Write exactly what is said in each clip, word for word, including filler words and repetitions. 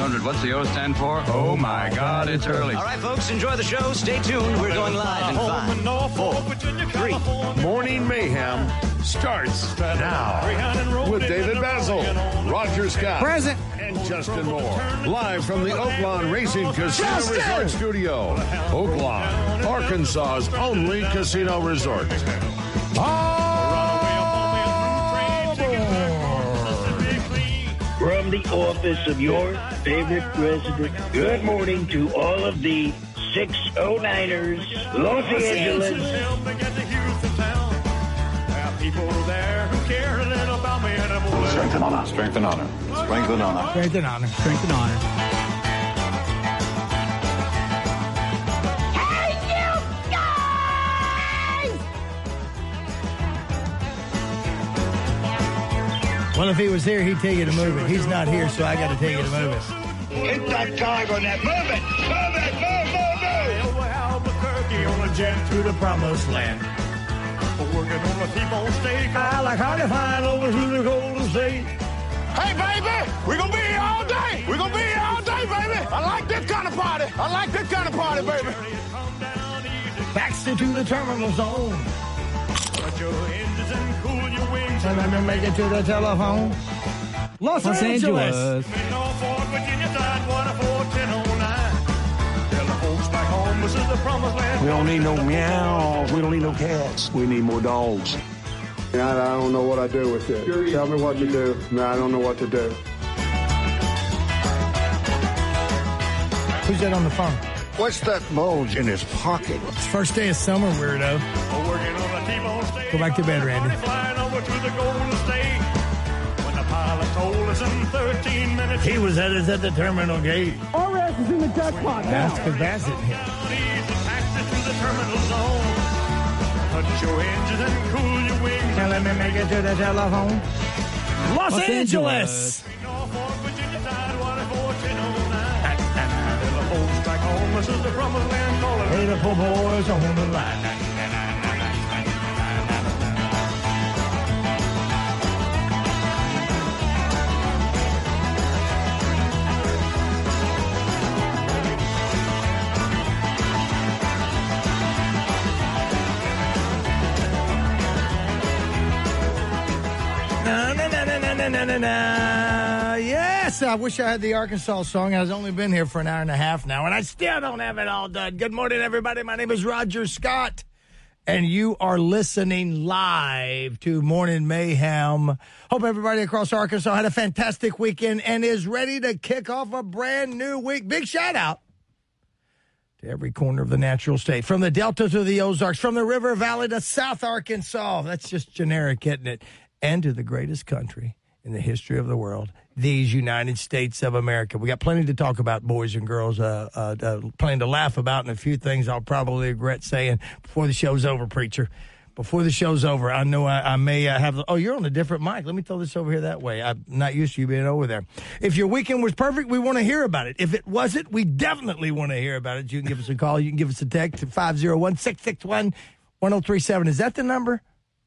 hundred. What's the O stand for? Oh, my God, it's early. All right, folks, enjoy the show. Stay tuned. We're going live in five, four, three. Morning Mayhem starts now with David Basil, Roger Scott, present, and Justin Moore. Live from the Oaklawn Racing Casino Justin! Resort Studio. Oaklawn, Arkansas's only casino resort. From the office of your favorite president, good morning to all of the six oh niners, Los Angeles. Strength and honor. Strength and honor. Strength and honor. Strength and honor. Strength and honor. Well, if he was here, he'd tell you to move it. He's not here, so I got to tell you to move it. Hit that dog on that. Move it. Move it. Move, move, move. Albuquerque on a jet to the promised land. Working on the T-bone steak. I like how to find over to the Golden State. Hey, baby, we're going to be here all day. We're going to be here all day, baby. I like this kind of party. I like this kind of party, baby. Baxter to the terminal zone. Put your engines and cool your wings. And let me make it to the telephone. Los, Los Angeles. Angeles. We don't need no meows. We don't need no cats. We need more dogs. I don't know what I do with it. Tell me what to do. No, I don't know what to do. Who's that on the phone? What's that bulge in his pocket? It's first day of summer, weirdo. Go back to bed, Randy. He was at us at the terminal gate. Our ass is in the jackpot now. That's because Bassett here. Put your engines and cool your wings. Now let me make it to the telephone. Los, Los Angeles. Angeles. Hey, the poor boys on the line. Na, na, na. Yes, I wish I had the Arkansas song. I've only been here for an hour and a half now, and I still don't have it all done. Good morning, everybody. My name is Roger Scott, and you are listening live to Morning Mayhem. Hope everybody across Arkansas had a fantastic weekend and is ready to kick off a brand new week. Big shout-out to every corner of the natural state, from the Delta to the Ozarks, from the River Valley to South Arkansas. That's just generic, isn't it? And to the greatest country in the history of the world, these United States of America. We got plenty to talk about, boys and girls, uh, uh, uh, plenty to laugh about, and a few things I'll probably regret saying before the show's over, preacher. Before the show's over, I know I, I may uh, have the, oh, you're on a different mic. Let me throw this over here that way. I'm not used to you being over there. If your weekend was perfect, we want to hear about it. If it wasn't, we definitely want to hear about it. You can give us a call. You can give us a text at five oh one, six six one, one oh three seven. Is that the number?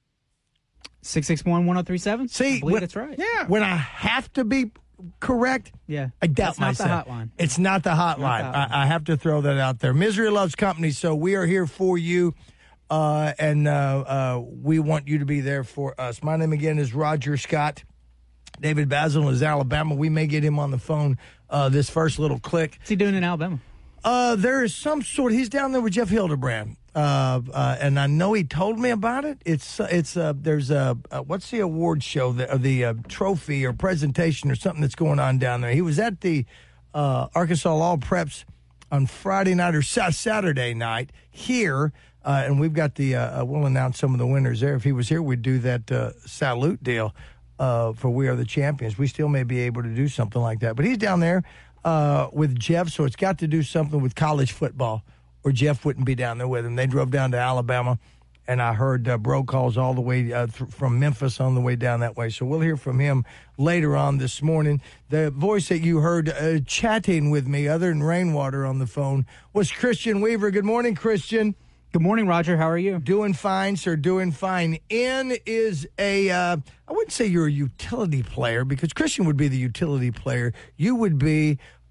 six six one, one oh three seven? See, I believe when, that's right. Yeah. When I have to be correct, yeah, I doubt it's not myself. the hotline. It's not the hotline. Not the hotline. I, I have to throw that out there. Misery loves company, so we are here for you, uh, and uh, uh, we want you to be there for us. My name, again, is Roger Scott. David Basil is Alabama. We may get him on the phone uh, this first little click. What's he doing in Alabama? Uh, there is some sort. He's down there with Jeff Hildebrand. Uh, uh, and I know he told me about it. It's it's uh, there's a uh, what's the award show, the, uh, the uh, trophy or presentation or something that's going on down there. He was at the uh, Arkansas All Preps on Friday night or sa- Saturday night here, uh, and we've got the uh, uh, we'll announce some of the winners there. If he was here, we'd do that uh, salute deal uh, for We Are the Champions. We still may be able to do something like that, but he's down there uh, with Jeff, so it's got to do something with college football, or Jeff wouldn't be down there with him. They drove down to Alabama, and I heard uh, bro calls all the way uh, th- from Memphis on the way down that way. So we'll hear from him later on this morning. The voice that you heard uh, chatting with me, other than Rainwater on the phone, was Christian Weaver. Good morning, Christian. Good morning, Roger. How are you? Doing fine, sir, doing fine. N is a, uh, I wouldn't say you're a utility player, because Christian would be the utility player. You would be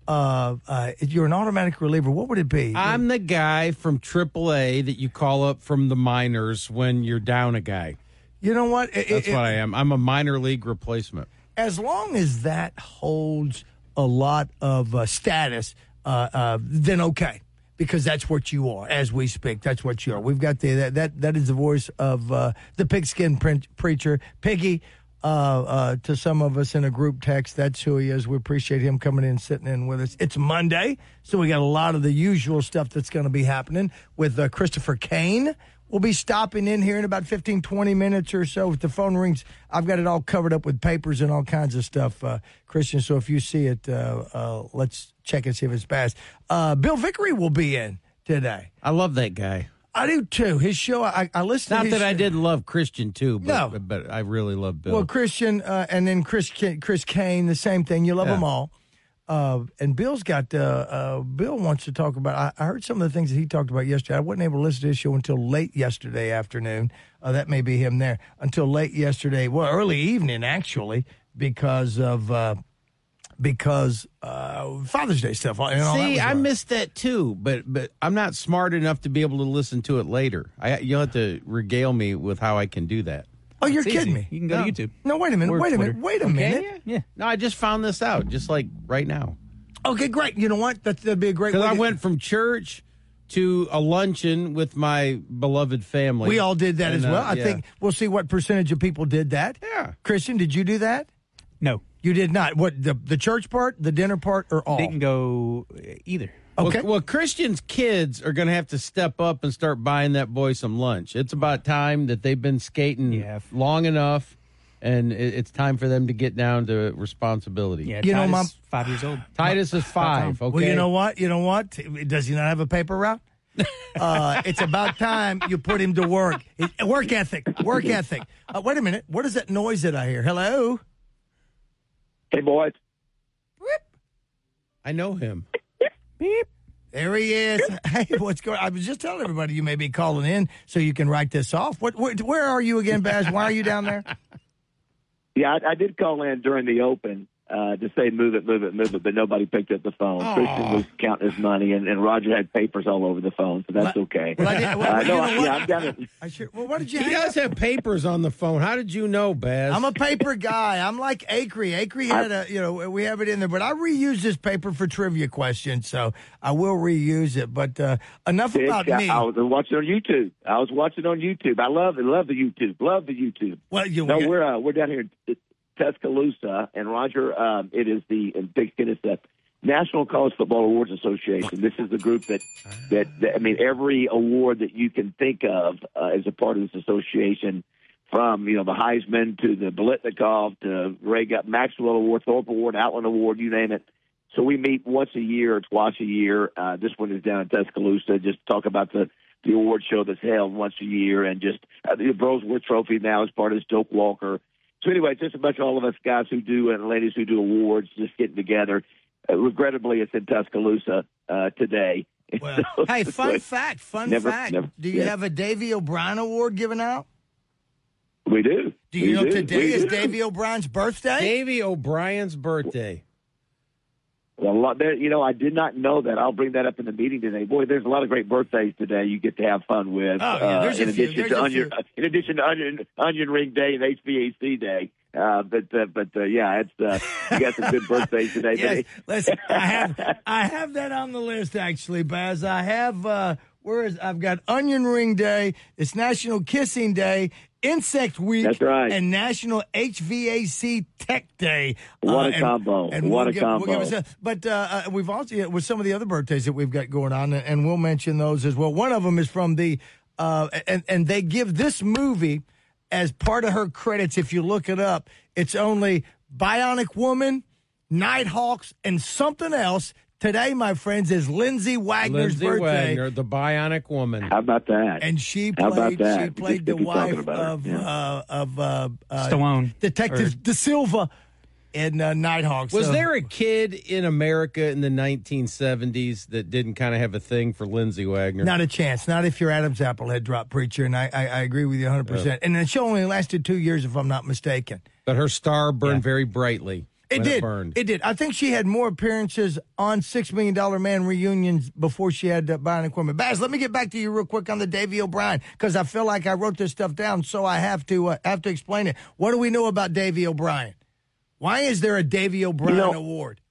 Uh, uh, you're an automatic reliever. What would it be? I'm the guy from triple A that you call up from the minors when you're down a guy. You know what? It, That's it, what I am. I'm a minor league replacement. As long as that holds a lot of uh, status, uh, uh, then okay. Because that's what you are, as we speak. That's what you are. We've got the that that, that is the voice of uh, the pigskin pre- preacher, Piggy. Uh, uh, to some of us in a group text, that's who he is. We appreciate him coming in, sitting in with us. It's Monday, so we got a lot of the usual stuff that's going to be happening with uh, Christopher Kane. We'll be stopping in here in about fifteen, twenty minutes or so. If the phone rings, I've got it all covered up with papers and all kinds of stuff, uh, Christian. So if you see it, uh, uh, let's check and see if it's passed. Uh, Bill Vickery will be in today. I love that guy. I do, too. His show, I, I listened Not to his that I show. did love Christian, too, but, No. but I really love Bill. Well, Christian uh, and then Chris Chris Kane, the same thing. You love Yeah. them all. Uh, and Bill's got, uh, uh, Bill wants to talk about, I, I heard some of the things that he talked about yesterday. I wasn't able to listen to his show until late yesterday afternoon. Uh, that may be him there. Until late yesterday, well, early evening, actually, because of, uh, because uh, Father's Day stuff. And all that See, was I on. missed that, too, but but I'm not smart enough to be able to listen to it later. I You'll have to regale me with how I can do that. Oh, you're It's kidding easy. me. You can go no. to YouTube. No, wait a minute. Or Wait a minute. Twitter. Wait a Okay, minute. Yeah. No, I just found this out, just like right now. Okay, great. You know what? That, that'd be a great way Because I to- went from church to a luncheon with my beloved family. We all did that And, as well. uh, I yeah. think we'll see what percentage of people did that. Yeah. Christian, did you do that? No. You did not. What, the the church part, the dinner part, or all? Didn't go either. Okay. Well, well, Christian's kids are going to have to step up and start buying that boy some lunch. It's about time that they've been skating Yeah. long enough, and it, it's time for them to get down to responsibility. Yeah, You know, Titus, Mom- five years old. Titus is five, okay? Well, you know what? You know what? Does he not have a paper route? uh, it's about time you put him to work. It- work ethic. Work ethic. Uh, wait a minute. What is that noise that I hear? Hello? Hey, boys. I know him. Beep. There he is. Hey, what's going on? I was just telling everybody you may be calling in so you can write this off. What? Where, where are you again, Baz? Why are you down there? Yeah, I, I did call in during the open uh, to say move it, move it, move it, but nobody picked up the phone. Aw. Christian was counting his money, and, and Roger had papers all over the phone, so that's Well, okay. well, I did- well, uh, you no, know I, what? yeah, I'm down at, I sure. Well, what did you? He hang does up? have papers on the phone. How did you know, Baz? I'm a paper guy. I'm like Acree. Acree had a, you know, we have it in there, but I reuse this paper for trivia questions, so I will reuse it. But uh, enough about I, me. I was watching on YouTube. I was watching on YouTube. I love it. Love the YouTube. Love the YouTube. Well, you, No, we're uh, we're down here in Tuscaloosa, and Roger, um, it is the in Pigskin. It's the National College Football Awards Association. This is the group that, that, that I mean, every award that you can think of uh, is a part of this association. From you know the Heisman to the Biletnikoff to Ray got Maxwell Award, Thorpe Award, Outland Award, you name it. So we meet once a year or twice a year. Uh, this one is down in Tuscaloosa. Just talk about the the award show that's held once a year, and just uh, the Brosworth Trophy now is part of this Doak Walker. So anyway, just a bunch of all of us guys who do and ladies who do awards just getting together. Uh, regrettably, it's in Tuscaloosa uh, today. Well, So, hey, fun but fact, fun never- fact. never- do you yeah. have a Davy O'Brien Award given out? We do. Do you We know do. today We is do. Davy O'Brien's birthday? Davy O'Brien's birthday. Well, a lot there, you know, I did not know that. I'll bring that up in the meeting today. Boy, there's a lot of great birthdays today you get to have fun with. Oh, yeah, there's uh, a in few, addition there's to a onion, few. in addition to onion, onion ring day and H V A C day. Uh, but uh, but uh, yeah, it's uh, you got some good birthdays today. Yes, But listen, I have I have that on the list actually, Baz. I have uh where is I've got Onion Ring Day, it's National Kissing Day, Insect Week, That's right. and National H V A C Tech Day. What a and- combo. And What we'll a give- we'll combo. give us a- but uh, uh, we've also, yeah, with some of the other birthdays that we've got going on, and we'll mention those as well. One of them is from the, uh, and, and they give this movie as part of her credits. If you look it up, it's only Bionic Woman, Nighthawks, and something else. Today, my friends, is Lindsay Wagner's Lindsay birthday. Wagner, the Bionic Woman. how about that? And she How about played. that? She We played just the keep talking wife about her. of Yeah. uh, of uh, uh, Stallone. Detective Or- De Silva in uh, Nighthawks. Was So- there a kid in America in the nineteen seventies that didn't kind of have a thing for Lindsay Wagner? Not a chance. Not if your Adam's apple had dropped, preacher. And I, I, I agree with you one hundred percent. And the show only lasted two years, if I'm not mistaken. But her star burned Yeah. very brightly. It when did. It burned. It did. I think she had more appearances on Six Million Dollar Man reunions before she had uh, buying equipment. Baz, let me get back to you real quick on the Davy O'Brien because I feel like I wrote this stuff down, so I have to uh, have to explain it. What do we know about Davy O'Brien? Why is there a Davy O'Brien you know, award?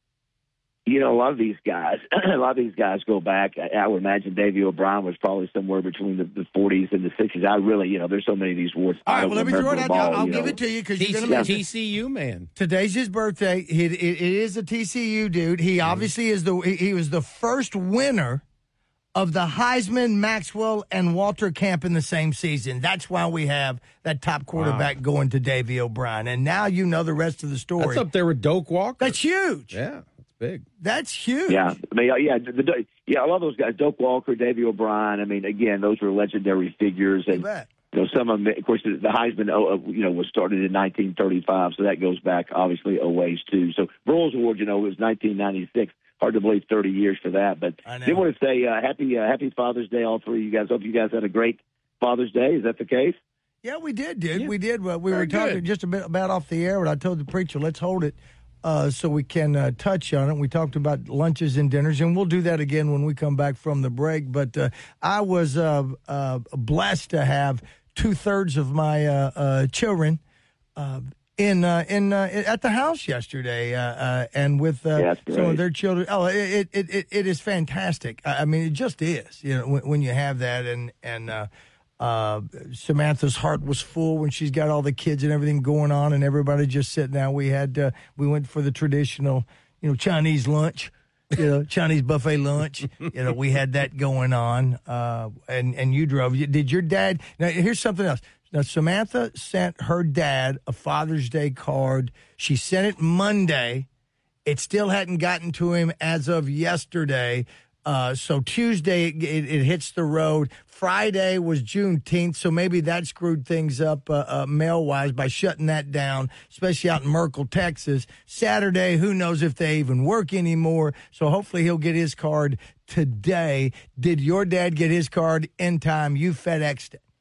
You know, a lot of these guys, a lot of these guys go back. I, I would imagine Davy O'Brien was probably somewhere between the, the forties and the sixties. I really, you know, there's so many of these awards. All right, well, let me throw it out. I'll, I'll you give know. it to you because you're T- going to T C U man. Today's his birthday. He, it, it is a T C U dude. He obviously is the he, he was the first winner of the Heisman, Maxwell, and Walter Camp in the same season. That's why we have that top quarterback wow. going to Davy O'Brien. And now you know the rest of the story. That's up there with Doak Walker. That's huge. Yeah, that's big. That's huge. Yeah, I mean, yeah, the, the, yeah. I love those guys. Doak Walker, Davy O'Brien. I mean, again, those were legendary figures. And you bet. You know, some of them, of course, the Heisman, you know, was started in nineteen thirty-five, so that goes back obviously a ways too. So Broyles Award, you know, was nineteen ninety-six. Hard to believe thirty years for that, but I did want to say uh, happy uh, Happy Father's Day, all three of you guys. Hope you guys had a great Father's Day. Is that the case? Yeah, we did, dude. Yeah. We did. Well, we Very were talking good. just a bit about off the air, but I told the preacher, let's hold it uh, so we can uh, touch on it. We talked about lunches and dinners, and we'll do that again when we come back from the break. But uh, I was uh, uh, blessed to have two-thirds of my uh, uh, children uh, in uh, in uh, at the house yesterday, uh, uh, and with uh, yeah, some of their children. Oh, it it, it it is fantastic. I mean, it just is. You know, when, when you have that, and and uh, uh, Samantha's heart was full when she's got all the kids and everything going on, and everybody just sitting down. We had uh, we went for the traditional, you know, Chinese lunch. You know, Chinese buffet lunch. You know, we had that going on, uh, and and you drove. Did your dad? Now, here's something else. Now, Samantha sent her dad a Father's Day card. She sent it Monday. It still hadn't gotten to him as of yesterday. Uh, so Tuesday it, it, it hits the road. Friday was Juneteenth, so maybe that screwed things up uh, uh, mail-wise by shutting that down, especially out in Merkel, Texas. Saturday, who knows if they even work anymore, so hopefully he'll get his card today. Did your dad get his card in time? You FedExed it.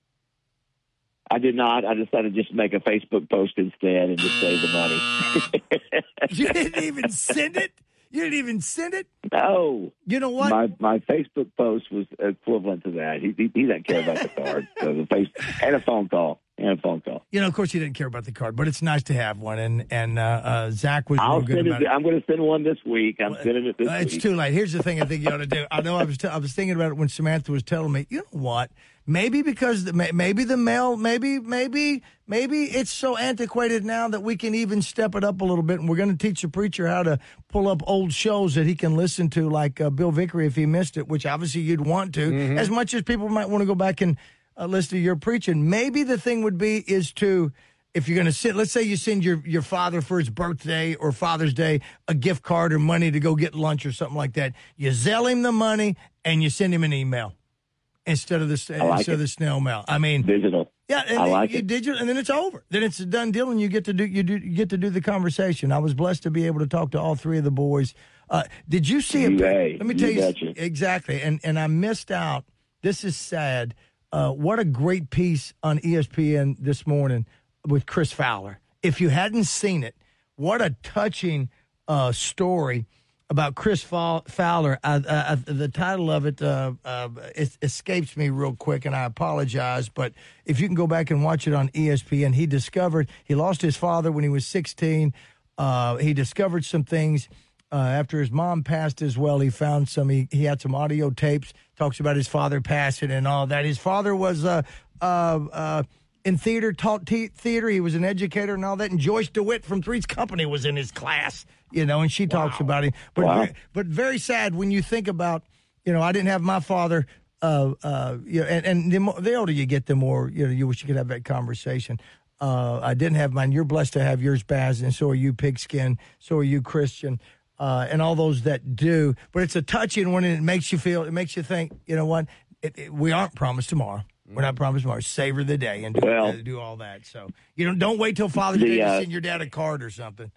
I did not. I decided just to make a Facebook post instead and just save the money. You didn't even send it? You didn't even send it? No. You know what? My my Facebook post was equivalent to that. He he, he doesn't care about the card. So the face and a phone call. And a phone call. You know, of course, he didn't care about the card, but it's nice to have one. And and uh, uh, Zach was I'll real good send about it, it. I'm going to send one this week. I'm well, sending it this uh, week. It's too late. Here's the thing I think you ought to do. I know I was t- I was thinking about it when Samantha was telling me, you know what? Maybe because the, maybe the mail, maybe, maybe, maybe it's so antiquated now that we can even step it up a little bit. And we're going to teach the preacher how to pull up old shows that he can listen to, like uh, Bill Vickery if he missed it, which obviously you'd want to, mm-hmm. as much as people might want to go back and uh, listen to your preaching. Maybe the thing would be is to, if you're going to send, let's say you send your, your father for his birthday or Father's Day a gift card or money to go get lunch or something like that. You Zelle him the money and you send him an email. Instead of the like instead it. of the snail mail, I mean digital. Yeah, and I like you it. digital, and then it's over. Then it's a done deal, and you get to do you do you get to do the conversation. I was blessed to be able to talk to all three of the boys. Uh, did you see it? Hey, Let me tell you, you, you exactly. And and I missed out. This is sad. Uh, what a great piece on E S P N this morning with Chris Fowler. If you hadn't seen it, what a touching uh, story about Chris Fowler. Uh, uh, the title of it, uh, uh, it escapes me real quick, and I apologize. But if you can go back and watch it on E S P N, he discovered he lost his father when he was sixteen. Uh, he discovered some things uh, after his mom passed as well. He found some. He, he had some audio tapes. Talks about his father passing and all that. His father was uh, uh, uh, in theater, taught te- theater. He was an educator and all that. And Joyce DeWitt from Three's Company was in his class. You know, and she talks wow. about him. But wow. very, but very sad when you think about, you know, I didn't have my father. Uh, uh, you know, and, and the, more, the older you get, the more you know you wish you could have that conversation. Uh, I didn't have mine. You're blessed to have yours, Baz, and so are you, Pigskin. So are you, Christian, uh, and all those that do. But it's a touching one, and it makes you feel. It makes you think. You know what? It, it, we aren't promised tomorrow. We're not promised tomorrow. Savor the day and do, well, uh, do all that. So you know, don't wait till Father's the, Day to uh, send your dad a card or something.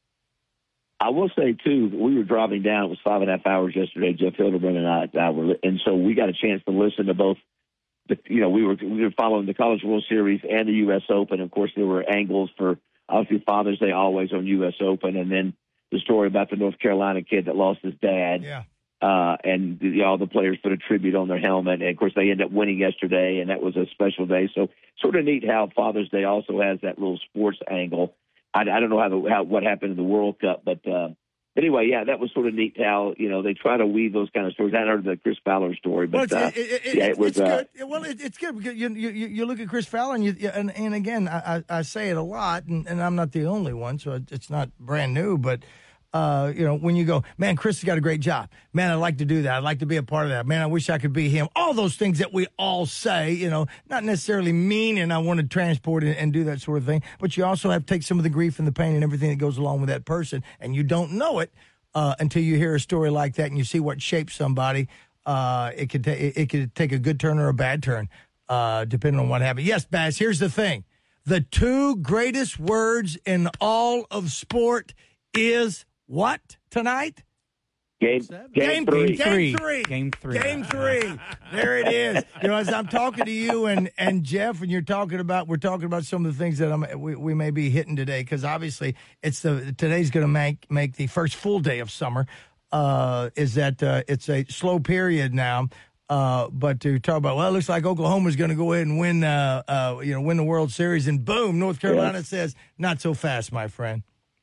I will say, too, we were driving down. It was five and a half hours yesterday. Jeff Hildebrand and I, I were, and so we got a chance to listen to both. The, you know, we were we were following the College World Series and the U S Open. Of course, there were angles for obviously Father's Day always on U S Open, and then the story about the North Carolina kid that lost his dad. Yeah. Uh, and you know, all the players put a tribute on their helmet. And, of course, they ended up winning yesterday, and that was a special day. So sort of neat how Father's Day also has that little sports angle. I, I don't know how, the, how what happened in the World Cup, but uh, anyway, yeah, that was sort of neat how, you know, they try to weave those kind of stories. I heard the Chris Fowler story, but well, uh, it, it, it, yeah, it was it's uh, good. Well, it, it's good because you, you you look at Chris Fowler, and you and, and again, I, I say it a lot, and, and I'm not the only one, so it's not brand new, but. Uh, you know, when you go, man, Chris has got a great job. Man, I'd like to do that. I'd like to be a part of that. Man, I wish I could be him. All those things that we all say, you know, not necessarily mean and I want to transport and, and do that sort of thing. But you also have to take some of the grief and the pain and everything that goes along with that person. And you don't know it uh, until you hear a story like that and you see what shapes somebody. Uh, it could, ta- it could take a good turn or a bad turn, uh, depending on what happened. Yes, Baz, here's the thing. The two greatest words in all of sport is what tonight? Game, game, game three. Game three. three. Game three. Game three. There it is. You know, as I'm talking to you and, and Jeff, and you're talking about, we're talking about some of the things that I'm, we, we may be hitting today, because obviously it's the today's going to make make the first full day of summer. Uh, is that uh, it's a slow period now. Uh, but to talk about, well, it looks like Oklahoma's going to go ahead and win, uh, uh, you know, win the World Series, and boom, North Carolina yes. says, not so fast, my friend.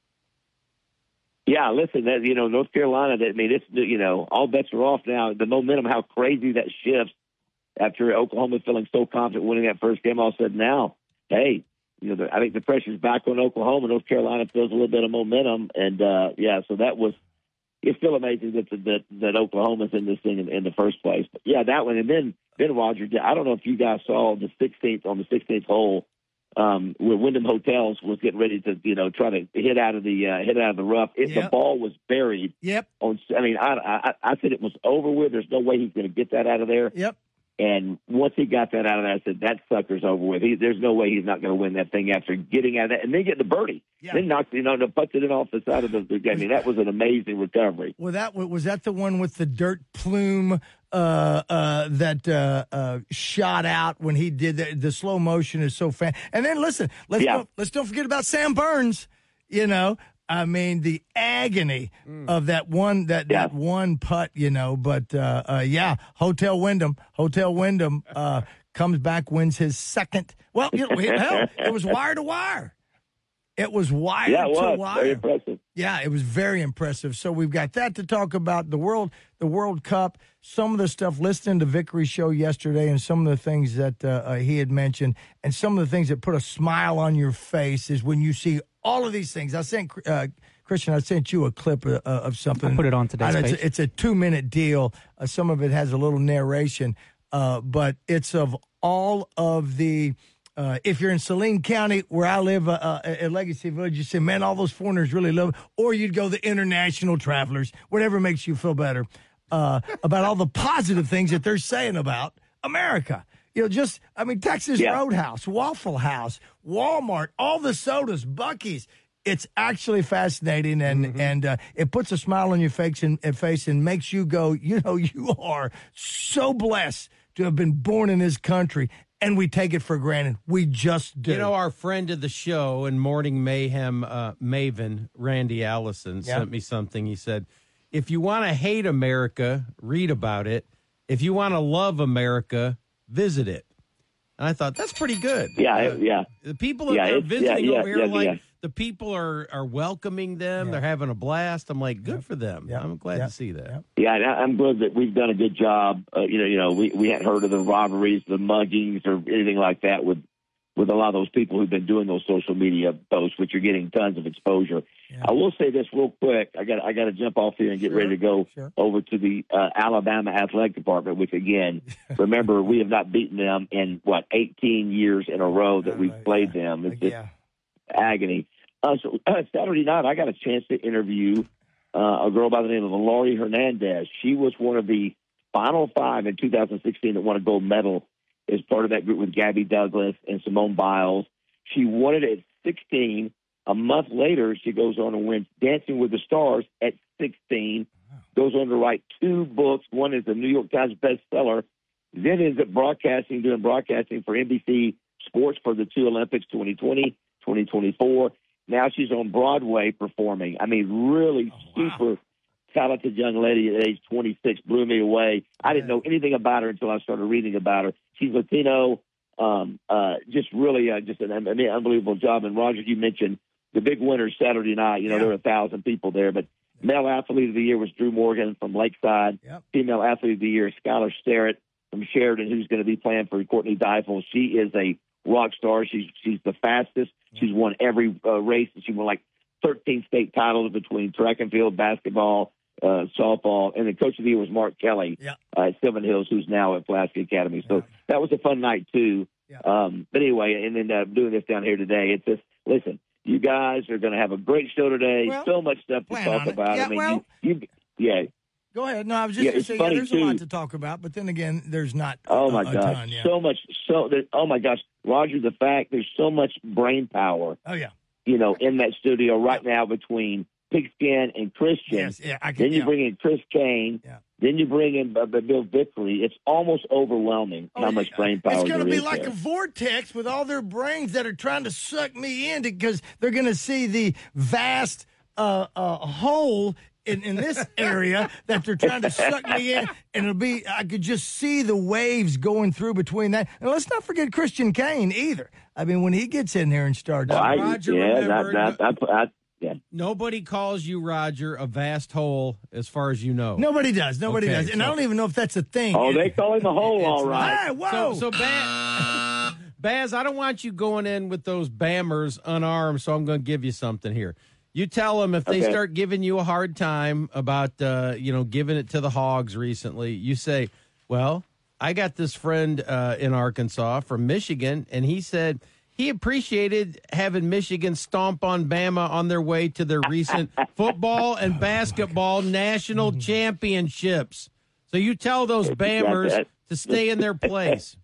Yeah, listen, that, you know, North Carolina, I mean, it's, you know, all bets are off now. The momentum, how crazy that shifts after Oklahoma feeling so confident winning that first game. All of a sudden now, hey, you know, the, I think the pressure's back on Oklahoma. North Carolina feels a little bit of momentum. And, uh, yeah, so that was, it's still amazing that, that, that Oklahoma's in this thing in, in the first place. But, yeah, that one. And then, then Roger, I don't know if you guys saw the sixteenth, on the sixteenth hole, Um, where Wyndham Hotels was getting ready to, you know, try to hit out of the uh, hit out of the rough. It, Yep. The ball was buried. Yep. On, I mean, I, I I said it was over with. There's no way he's going to get that out of there. Yep. And once he got that out of there, I said that sucker's over with. He, there's no way he's not going to win that thing after getting out of that, and then get the birdie. Yeah. Then knocked, you know, putted it off the side of the, the game. I mean, that was an amazing recovery. Well, that was that the one with the dirt plume uh, uh, that uh, uh, shot out when he did the, the slow motion is so fan. And then listen, let's Yeah. don't, let's don't forget about Sam Burns. You know, I mean the agony mm. of that one that, yeah. that one putt. You know, but uh, uh, yeah, Hotel Wyndham, Hotel Wyndham uh, comes back, wins his second. Well, you know, hell, it was wire to wire. It was wire yeah, it to was. wire. Very impressive. Yeah, it was very impressive. So we've got that to talk about, the world, the World Cup, some of the stuff, listening to Vickery's show yesterday, and some of the things that uh, uh, he had mentioned, and some of the things that put a smile on your face is when you see all of these things. I sent uh, Christian, I sent you a clip uh, of something. I'll put it on today's it's, page. A, it's a two-minute deal. Uh, some of it has a little narration, uh, but it's of all of the. Uh, if you're in Saline County, where I live, uh, uh, at Legacy Village, you say, man, all those foreigners really love it. Or you'd go the international travelers, whatever makes you feel better, uh, about all the positive things that they're saying about America. You know, just, I mean, Texas yeah. Roadhouse, Waffle House, Walmart, all the sodas, Buc-ee's. It's actually fascinating, and, mm-hmm. and uh, it puts a smile on your face and, and face and makes you go, you know, you are so blessed to have been born in this country. And we take it for granted. We just do. You know, our friend of the show and Morning Mayhem uh, Maven, Randy Allison, yep. sent me something. He said, if you want to hate America, read about it. If you want to love America, visit it. And I thought, that's pretty good. Yeah, uh, yeah. The people that yeah, are visiting yeah, over yeah, here, yeah, like, yeah. the people are, are welcoming them. Yeah. They're having a blast. I'm like, good yep. for them. Yep. I'm glad yep. to see that. Yep. Yeah, and I'm glad that we've done a good job. Uh, you know, you know, we, we hadn't heard of the robberies, the muggings, or anything like that with with a lot of those people who've been doing those social media posts, which are getting tons of exposure. Yeah. I will say this real quick. I got I got to jump off here and get sure. ready to go sure. over to the uh, Alabama Athletic Department, which again, remember we have not beaten them in what eighteen years in a row that we've uh, played yeah. them. It's Uh, just yeah. agony. Uh, so uh, Saturday night, I got a chance to interview uh, a girl by the name of Laurie Hernandez. She was one of the final five in two thousand sixteen that won a gold medal as part of that group with Gabby Douglas and Simone Biles. She won it at sixteen. A month later, she goes on and wins Dancing with the Stars at sixteen. Goes on to write two books. One is a New York Times bestseller. Then is at broadcasting, doing broadcasting for N B C Sports for the two Olympics, twenty twenty, twenty twenty-four. Now she's on Broadway performing. I mean, really oh, wow. super talented young lady at age twenty-six, blew me away. I didn't know anything about her until I started reading about her. She's Latino, um, uh, just really uh, just an, an unbelievable job. And, Roger, you mentioned the big winner Saturday night. You know, yeah. there were a thousand people there. But male athlete of the year was Drew Morgan from Lakeside. Yep. Female athlete of the year, Skylar Sterrett from Sheridan, who's going to be playing for Courtney Deifel. She is a rock star. She's she's the fastest. She's won every uh, race. She won like thirteen state titles between track and field, basketball, uh, softball. And the coach of the year was Mark Kelly yeah. uh, at Seven Hills, who's now at Pulaski Academy. So yeah. that was a fun night, too. Yeah. Um, but anyway, and then uh, doing this down here today, it's just, listen, you guys are going to have a great show today. Well, so much stuff to talk about. Yeah, I mean, well, you, you, yeah. Go ahead. No, I was just yeah, going to say, yeah, there's too. a lot to talk about, but then again, there's not oh a, my a gosh, ton. Yeah. So much. So there, Oh, my gosh, Roger, the fact there's so much brain power, oh yeah, you know, in that studio right now between Pigskin and Christian. Yes, yeah, I can, then you yeah. bring in Chris Kane. Yeah. Then you bring in uh, Bill Vickery. It's almost overwhelming oh, how much brain power It's going to be is like there. a vortex with all their brains that are trying to suck me in because they're going to see the vast uh, uh, hole in, in this area that they're trying to suck me in, and it'll be, I could just see the waves going through between that. And let's not forget Christian Kane either. I mean, when he gets in there and starts. Well, I, Roger, yeah, remember, not, not, I, I, yeah. nobody calls you, Roger, a vast hole as far as you know. Nobody does. Nobody Okay, does. And so, I don't even know if that's a thing. Oh, they call him a hole, all right. Hey, whoa. So, so Baz, Baz, I don't want you going in with those bammers unarmed, so I'm going to give you something here. You tell them if they okay. start giving you a hard time about, uh, you know, giving it to the Hogs recently, you say, well, I got this friend uh, in Arkansas from Michigan, and he said he appreciated having Michigan stomp on Bama on their way to their recent football and basketball national championships. So you tell those bammers to stay in their place.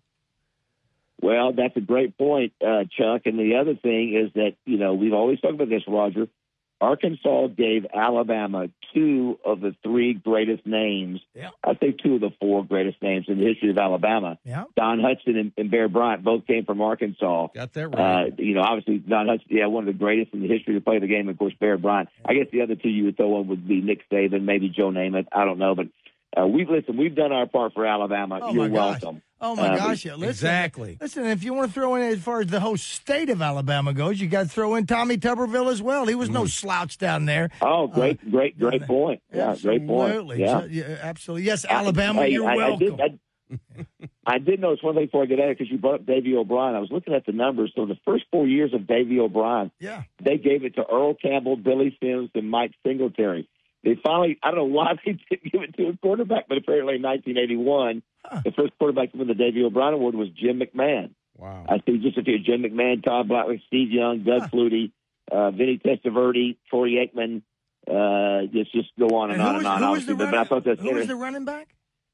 Well, that's a great point, uh, Chuck. And the other thing is that, you know, we've always talked about this, Roger. Arkansas gave Alabama two of the three greatest names. Yeah. I think two of the four greatest names in the history of Alabama. Yeah. Don Hutson and, and Bear Bryant both came from Arkansas. Got that right. Uh, you know, obviously Don Hutson, yeah, one of the greatest in the history to play the game. Of course, Bear Bryant. I guess the other two you would throw in would be Nick Saban, maybe Joe Namath. I don't know, but uh, we've listen. We've done our part for Alabama. Oh, You're my gosh. welcome. Oh, my uh, gosh. Yeah. Listen, exactly. Listen, if you want to throw in as far as the whole state of Alabama goes, you got to throw in Tommy Tuberville as well. He was mm. no slouch down there. Oh, great, uh, great, great point. Yeah, absolutely. great point. Yeah. yeah, absolutely. Yes, Alabama, I, you're I, welcome. I did, I, I did notice one thing before I get at it, because you brought up Davey O'Brien. I was looking at the numbers. So the first four years of Davey O'Brien, yeah. they gave it to Earl Campbell, Billy Sims, and Mike Singletary. They finally, I don't know why they didn't give it to a quarterback, but apparently in nineteen eighty-one, huh. the first quarterback to win the Davey O'Brien Award was Jim McMahon. Wow. I see just a few, Jim McMahon, Todd Blackwood, Steve Young, Doug huh. Flutie, uh, Vinny Testaverde, Troy Aikman, uh, just, just go on and, and on was, and on. Who was the but running, I thought that's who was the running back?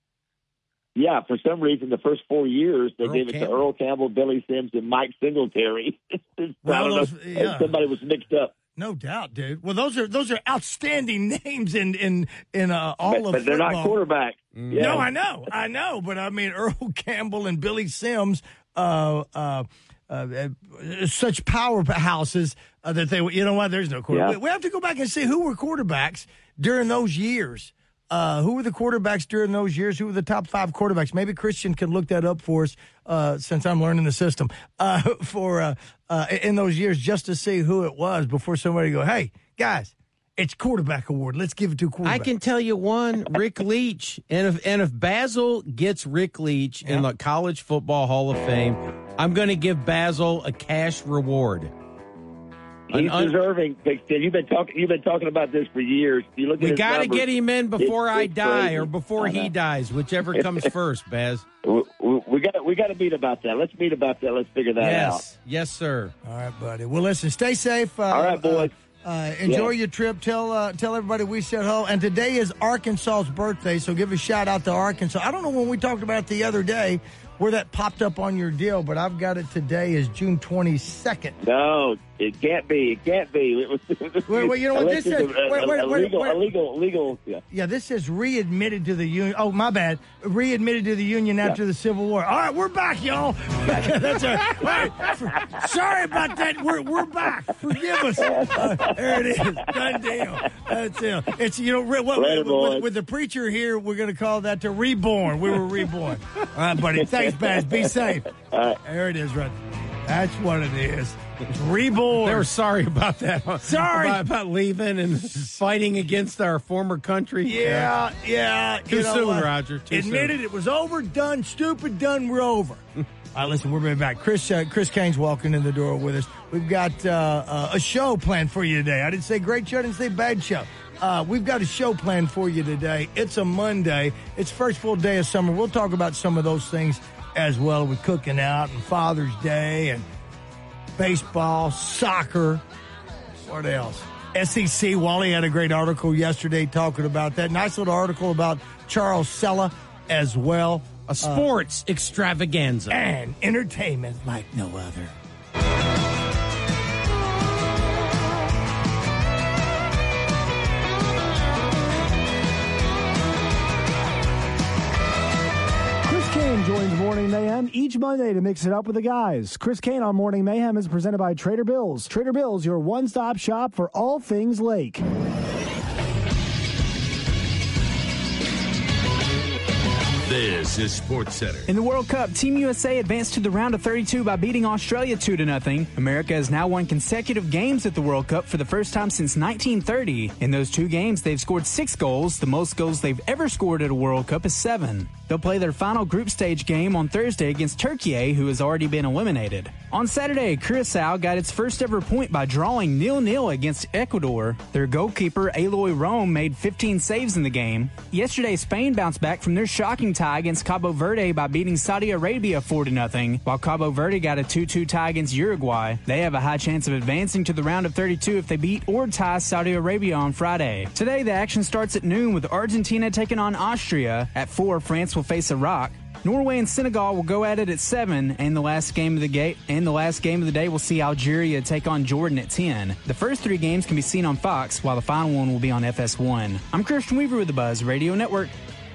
Yeah, for some reason, the first four years, they Earl gave it Campbell. to Earl Campbell, Billy Sims, and Mike Singletary. Well, I don't those, know. yeah. Somebody was mixed up. No doubt, dude. Well, those are those are outstanding names in in in uh, all but, of but they're football. not quarterbacks. Mm. Yeah. No, I know, I know, but I mean Earl Campbell and Billy Sims, uh, uh, uh, uh, such powerhouses uh, that they. You know what? There's no quarterback. Yeah. We have to go back and see who were quarterbacks during those years. Uh, who were the quarterbacks during those years? Who were the top five quarterbacks? Maybe Christian can look that up for us, uh, since I'm learning the system uh, for uh, uh, in those years, just to see who it was before somebody go, hey, guys, it's quarterback award. Let's give it to a quarterback. I can tell you one, Rick Leach. And if and if Basil gets Rick Leach yeah. in the College Football Hall of Fame, I'm going to give Basil a cash reward. He's un- deserving. You've been talking. You've been talking about this for years. You look. At we got to get him in before it's, I it's die, crazy. or before he dies, whichever comes first, Baz. We, we, we got. We got to meet about that. Let's meet about that. Let's figure that yes. out. Yes, yes, sir. All right, buddy. Well, listen. Stay safe. Uh, All right, boys. Uh, uh, enjoy yeah. your trip. Tell uh, tell everybody we said hello. And today is Arkansas's birthday, so give a shout out to Arkansas. I don't know when we talked about it the other day where that popped up on your deal, but I've got it today as June twenty-second. No, it can't be. It can't be. It was. Wait, wait, you know what this is? A, wait, wait, a, wait, legal, wait. illegal, legal. Yeah. Yeah, this is readmitted to the union. Oh, my bad. Readmitted to the union after yeah. the Civil War. All right, we're back, y'all. That's a, right. Sorry about that. We're we're back. Forgive us. Uh, there it is. Done deal. That's it. It's you know what, Later, with, with, with the preacher here, we're going to call that the reborn. We were reborn. All right, buddy. Thanks, Baz. Be safe. Right. There it is, right. That's what it is. It's reborn. They were sorry about that. Sorry about, about leaving and fighting against our former country. Yeah, yeah. Too you know soon, what? Roger. Too Admitted soon. it was over, done, stupid, done, we're over. All right, listen, we're right back. Chris uh, Chris Kane's walking in the door with us. We've got uh, uh, a show planned for you today. I didn't say great show, I didn't say bad show. Uh, we've got a show planned for you today. It's a Monday. It's first full day of summer. We'll talk about some of those things as well with cooking out and Father's Day and baseball, soccer. What else? S E C. Wally had a great article yesterday talking about that. Nice little article about Charles Sella as well. A sports uh, extravaganza. And entertainment like no other. Kane joins Morning Mayhem each Monday to mix it up with the guys. Chris Kane on Morning Mayhem is presented by Trader Bill's. Trader Bill's, your one-stop shop for all things Lake. This is SportsCenter. In the World Cup, Team U S A advanced to the round of thirty-two by beating Australia two to nothing. America has now won consecutive games at the World Cup for the first time since nineteen thirty. In those two games, they've scored six goals. The most goals they've ever scored at a World Cup is seven. They'll play their final group stage game on Thursday against Turkey, who has already been eliminated. On Saturday, Curaçao got its first ever point by drawing nil nil against Ecuador. Their goalkeeper, Eloy Rome, made fifteen saves in the game. Yesterday, Spain bounced back from their shocking tie against Cabo Verde by beating Saudi Arabia four to nothing, while Cabo Verde got a two two tie against Uruguay. They have a high chance of advancing to the round of thirty-two if they beat or tie Saudi Arabia on Friday. Today, the action starts at noon with Argentina taking on Austria. At four, France will face Iraq. Norway and Senegal will go at it at seven, and the last game of the game and the last game of the day will see Algeria take on Jordan at ten. The first three games can be seen on Fox, while the final one will be on F S one. I'm Christian Weaver with the Buzz Radio Network.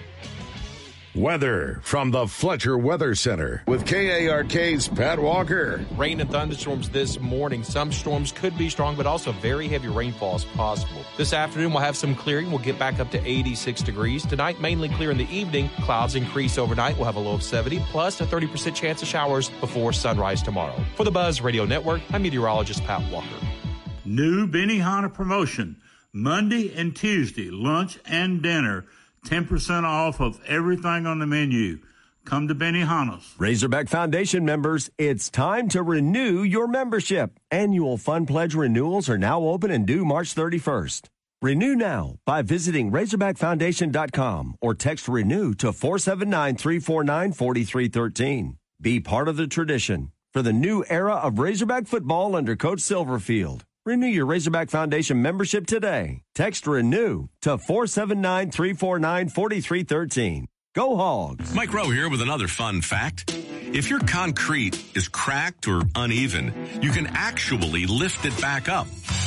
Weather from the Fletcher Weather Center with K A R K's Pat Walker. Rain and thunderstorms this morning. Some storms could be strong, but also very heavy rainfall is possible. This afternoon, we'll have some clearing. We'll get back up to eighty-six degrees. Tonight, mainly clear in the evening. Clouds increase overnight. We'll have a low of seventy, plus a thirty percent chance of showers before sunrise tomorrow. For the Buzz Radio Network, I'm meteorologist Pat Walker. New Benihana promotion. Monday and Tuesday, lunch and dinner. ten percent off of everything on the menu. Come to Benihana's. Razorback Foundation members, it's time to renew your membership. Annual Fund Pledge renewals are now open and due March thirty-first. Renew now by visiting razorback foundation dot com or text RENEW to four seven nine, three four nine, four three one three. Be part of the tradition for the new era of Razorback football under Coach Silverfield. Renew your Razorback Foundation membership today. Text RENEW to four seven nine, three four nine, four three one three. Go Hogs. Mike Rowe here with another fun fact. If your concrete is cracked or uneven, you can actually lift it back up.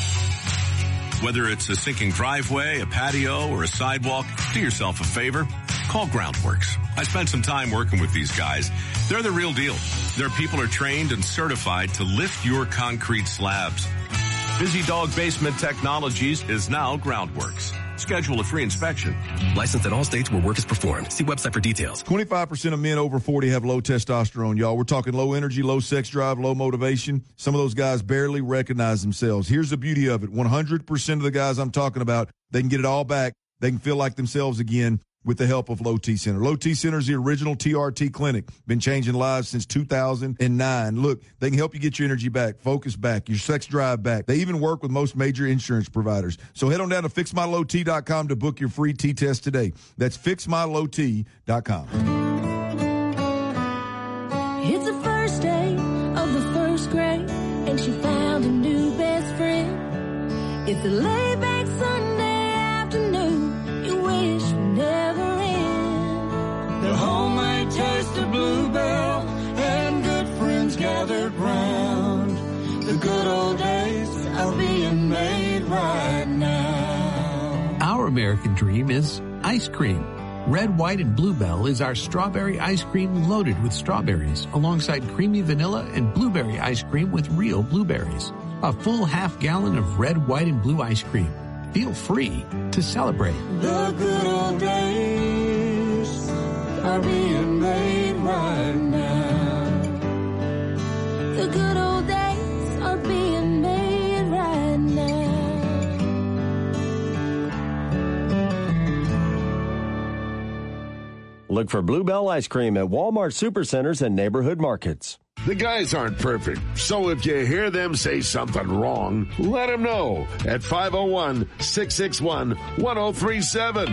Whether it's a sinking driveway, a patio, or a sidewalk, do yourself a favor. Call Groundworks. I spent some time working with these guys. They're the real deal. Their people are trained and certified to lift your concrete slabs. Busy Dog Basement Technologies is now Groundworks. Schedule a free inspection. Licensed in all states where work is performed. See website for details. twenty-five percent of men over forty have low testosterone, y'all. We're talking low energy, low sex drive, low motivation. Some of those guys barely recognize themselves. Here's the beauty of it. one hundred percent of the guys I'm talking about, they can get it all back. They can feel like themselves again with the help of Low T Center. Low T Center is the original T R T clinic. Been changing lives since two thousand nine. Look, they can help you get your energy back, focus back, your sex drive back. They even work with most major insurance providers. So head on down to fix my low t dot com to book your free T test today. That's fix my low t dot com. It's the first day of the first grade, and she found a new best friend. It's a laid-back Sunday afternoon. You wish would never end. The homemade taste of bluebell The good old days are being made right now. Our American dream is ice cream. Red, White, and Bluebell is our strawberry ice cream loaded with strawberries, alongside creamy vanilla and blueberry ice cream with real blueberries. A full half gallon of red, white, and blue ice cream. Feel free to celebrate. The good old days are being made right now. The good old days are being made right now. Look for Bluebell ice cream at Walmart Supercenters and neighborhood markets. The guys aren't perfect, so if you hear them say something wrong, let them know at five oh one, six six one, one oh three seven.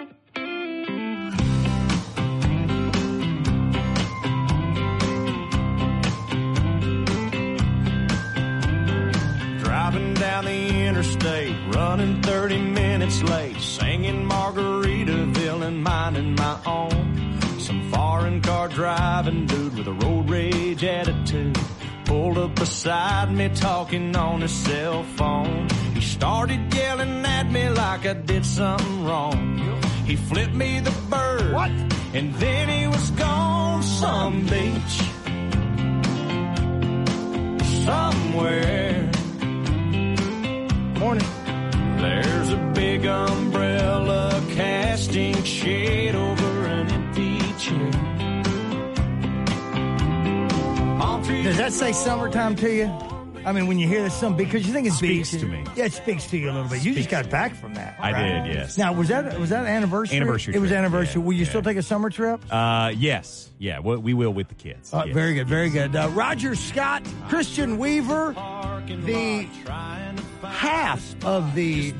Driving down the interstate, running thirty minutes late, singing Margaritaville and minding my own. Some foreign car driving dude with a road rage attitude pulled up beside me talking on his cell phone. He started yelling at me like I did something wrong. He flipped me the bird. What? And then he was gone some beach somewhere. Morning. There's a big umbrella casting shade over an empty chair. Does that say summertime to you? I mean, when you hear this song, because you think it's Speaks beach, to me. Yeah, it speaks to you a little bit. You just got back from that. I right? did, yes. Now, was that was that an anniversary? Anniversary It was trip, anniversary. yeah, Will you yeah. still take a summer trip? Uh, yes. Yeah, we, we will with the kids. Uh, yes. Very good, very good. Uh, Roger Scott, Christian Weaver, the half of the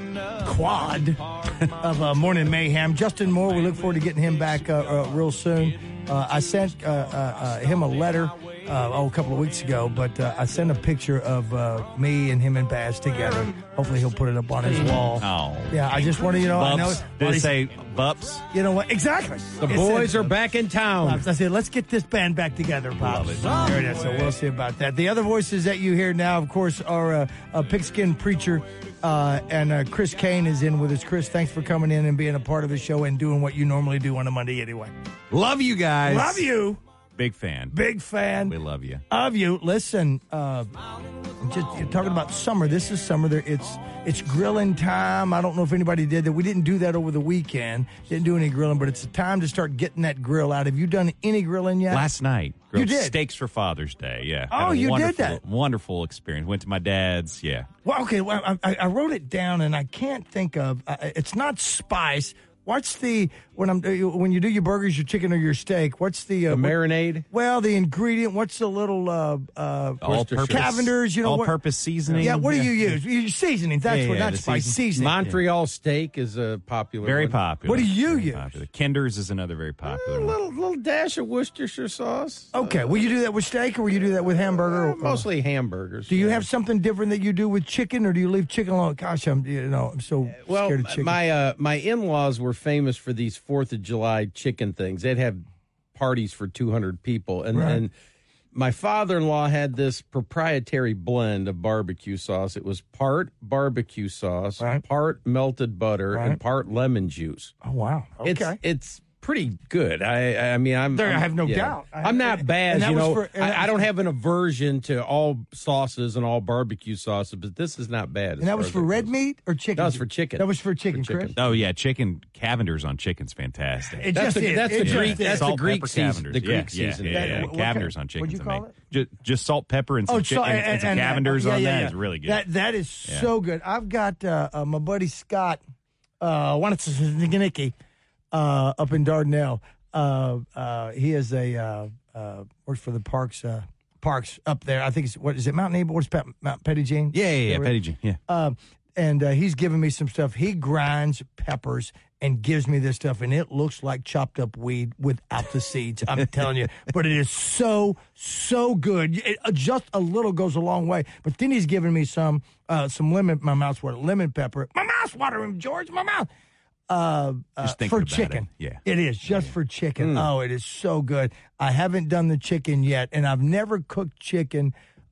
quad of uh, Morning Mayhem. Justin Moore, we look forward to getting him back uh, uh, real soon. Uh, I sent uh, uh, uh, him a letter uh, oh, a couple of weeks ago, but uh, I sent a picture of uh, me and him and Baz together. Hopefully he'll put it up on his wall. Oh. Yeah, I just wanted you to know. I know Bups. Did it say Bups? You know what? Exactly. The It boys said- are back in town. I said, let's get this band back together, Pops. There it is. So we'll see about that. The other voices that you hear now, of course, are uh, a pigskin preacher, uh, and uh, Chris Kane is in with us. Chris, thanks for coming in and being a part of the show and doing what you normally do on a Monday anyway. Love you guys. Love you. Big fan. Big fan. We love you. Of you. Listen, uh, just you're talking about summer. This is summer. There, it's it's grilling time. I don't know if anybody did that. We didn't do that over the weekend. Didn't do any grilling, but it's the time to start getting that grill out. Have you done any grilling yet? Last night. Grilled You did? Steaks for Father's Day, yeah. Oh, Had a you did wonderful- that? Wonderful experience. Went to my dad's, yeah. Well, okay. Well, I, I wrote it down, and I can't think of. Uh, it's not spice. What's the when I'm when you do your burgers, your chicken, or your steak? What's the, uh, The what- marinade? Well, the ingredient. What's the little uh, uh, All-purpose- Cavenders? You know, what- all-purpose seasoning. Yeah. What do you Yeah. use? Your seasoning. That's Yeah, what. yeah, Not the spice. season- Seasoning. Montreal steak is a popular Very one. popular. What do you Very use? popular. Kinder's is another very popular A one. little, little dash of Worcestershire sauce. Okay. Will you do that with steak, or will you do that with hamburger? Uh, or- mostly hamburgers. Do you yeah. have something different that you do with chicken, or do you leave chicken alone? Gosh, I'm you know I'm so Well, scared of chicken. my uh, my in-laws were famous for these Fourth of July chicken things. They'd have parties for two hundred people, and Right. and my father-in-law had this proprietary blend of barbecue sauce. It was part barbecue sauce, Right. part melted butter, Right. and part lemon juice. oh wow. Okay. It's it's pretty good. I I mean I'm There, I I'm- have no yeah. doubt. I- I'm not and- bad. and that You was know, for- and that I, I was- don't have an aversion to all sauces and all barbecue sauces, but this is not bad. as and that far was as for it red goes. meat or chicken? That was for chicken. That was for chicken, For chicken. Chris. Oh, yeah. Chicken. Cavender's on chicken's fantastic. It That's just the- is. that's It the just Greek- is. that's the Salt, Greek pepper, season- Cavender's. the yeah, Greek yeah, season. Yeah, That- yeah, what- what Cavender's kind- on chicken's what'd you call amazing. Just, just salt, pepper, and some, Oh, chi- so- and, and some Cavender's yeah, on yeah, that yeah. is really good. That that is Yeah. so good. I've got uh, uh, my buddy Scott, uh, one of the uh, up in Dardanelle. Uh, uh, he is a uh, uh, works for the parks uh, parks up there. I think it's what is it Mount Nebo? What's Pat, Mount Petty Jean? yeah, yeah, yeah. Petty Jean, yeah. Um, and uh, he's giving me some stuff. He grinds peppers and gives me this stuff, and it looks like chopped up weed without the seeds. I'm telling you, but it is so so good. It, uh, just a little goes a long way. But then he's giving me some uh, some lemon. My mouth's watering. Lemon pepper. My mouth's watering, George. My mouth. Uh, uh, Just thinking for about chicken. it, yeah. It is just for chicken. Oh, it is so good. I haven't done the chicken yet, and I've never cooked chicken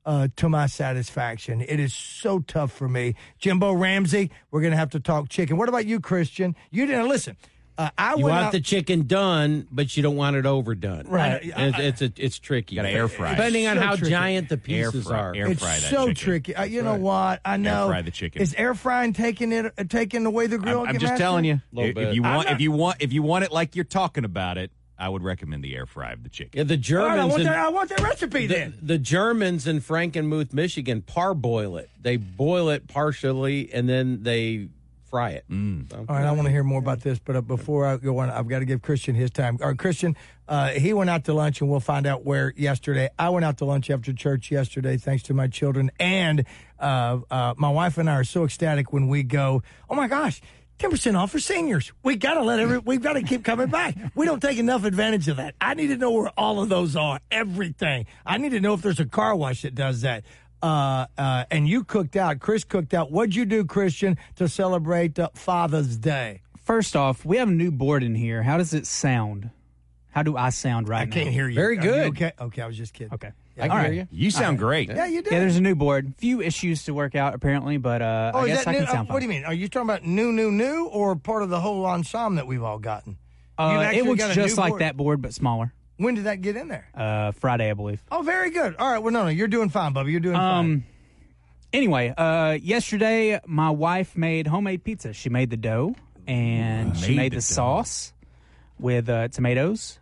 uh, to my satisfaction. It is so tough for me. Jimbo Ramsey, we're going to have to talk chicken. What about you, Christian? You didn't listen. Uh, I you went want out, the chicken done, but you don't want it overdone. Right. It's it's, a, it's tricky. You got to air fry. Depending on so how tricky. giant the pieces Air fry, are. air it's fry that so chicken. tricky. Uh, you That's know right. what? I know. Air fry the chicken. Is air frying taking it uh, taking away the grill? I'm, I'm get just master? telling you. Little If, bit. if you I'm want, not- if you want, if you want it like you're talking about it, I would recommend the air fry of the chicken. Yeah, the All right, I Germans. want in- that. I want that recipe the, then. the Germans in Frankenmuth, Michigan, parboil it. They boil it partially and then they fry it. Mm. So, All right, I want to hear more about this, but uh, before I go on, I've got to give Christian his time. All right, Christian, uh, he went out to lunch, and we'll find out where yesterday. I went out to lunch after church yesterday, thanks to my children, and uh, uh, my wife and I are so ecstatic when we go, oh, my gosh, ten percent off for seniors. We got to let every, we've got to keep coming back. We don't take enough advantage of that. I need to know where all of those are, everything. I need to know if there's a car wash that does that. Uh, uh, and you cooked out. Chris cooked out. What'd you do, Christian, to celebrate uh, Father's Day? First off, we have a new board in here. How does it sound? How do I sound right I now? can't hear you. Very Are you good. okay. Okay, I was just kidding. Okay. I can All hear right. you. You sound great. Yeah, you did. Yeah, there's a new board. Few issues to work out, apparently, but uh, oh, I is guess that I new? can sound uh, fine. what do you mean? Are you talking about new, new, new, or part of the whole ensemble that we've all gotten? You've Uh, actually it looks got a just new like board? that board, but smaller. When did that get in there? Uh, Friday, I believe. Oh, very good. All right. Well, no, no, you're doing fine, Bubba. You're doing Um. Anyway, uh, yesterday my wife made homemade pizza. She made the dough and she Made made the the, dough. sauce with uh, tomatoes,